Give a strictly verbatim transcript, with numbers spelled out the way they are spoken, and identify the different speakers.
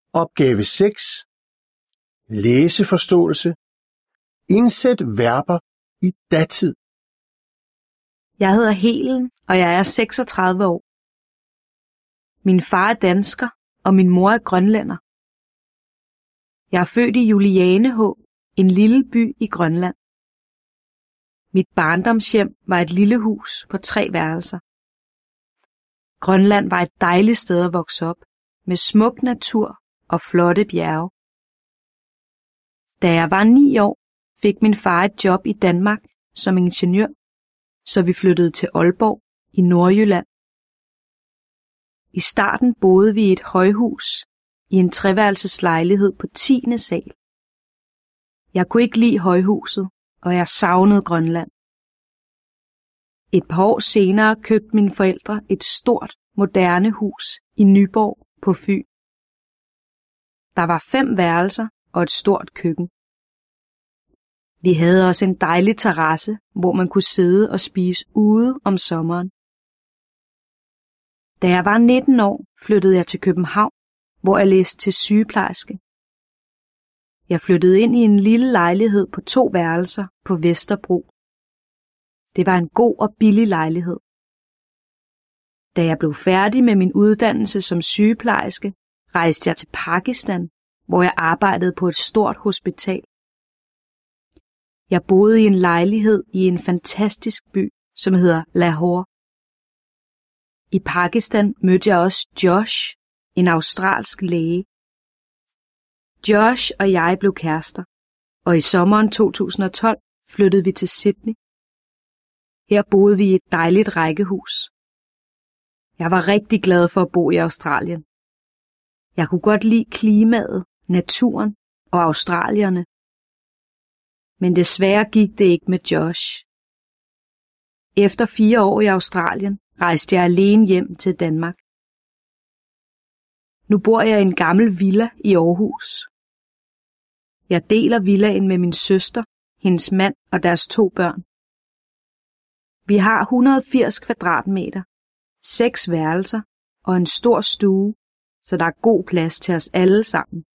Speaker 1: Opgave seks. Læseforståelse. Indsæt verber i datid.
Speaker 2: Jeg hedder Helen, og jeg er seksogtredive år. Min far er dansker, og min mor er grønlænder. Jeg er født i Julianehå, en lille by i Grønland. Mit barndomshjem var et lille hus på tre værelser. Grønland var et dejligt sted at vokse op, med smuk natur og flotte bjerge. Da jeg var ni år, fik min far et job i Danmark som ingeniør, så vi flyttede til Aalborg i Nordjylland. I starten boede vi i et højhus i en treværelseslejlighed på tiende sal. Jeg kunne ikke lide højhuset, og jeg savnede Grønland. Et par år senere købte mine forældre et stort, moderne hus i Nyborg på Fyn. Der var fem værelser og et stort køkken. Vi havde også en dejlig terrasse, hvor man kunne sidde og spise ude om sommeren. Da jeg var nitten år, flyttede jeg til København, hvor jeg læste til sygeplejerske. Jeg flyttede ind i en lille lejlighed på to værelser på Vesterbro. Det var en god og billig lejlighed. Da jeg blev færdig med min uddannelse som sygeplejerske, rejste jeg til Pakistan, hvor jeg arbejdede på et stort hospital. Jeg boede i en lejlighed i en fantastisk by, som hedder Lahore. I Pakistan mødte jeg også Josh, en australsk læge. Josh og jeg blev kærester, og i sommeren to tusind og tolv flyttede vi til Sydney. Her boede vi i et dejligt rækkehus. Jeg var rigtig glad for at bo i Australien. Jeg kunne godt lide klimaet, naturen og australierne. Men desværre gik det ikke med Josh. Efter fire år i Australien rejste jeg alene hjem til Danmark. Nu bor jeg i en gammel villa i Aarhus. Jeg deler villaen med min søster, hendes mand og deres to børn. Vi har et hundrede og firs kvadratmeter, seks værelser og en stor stue, så der er god plads til os alle sammen.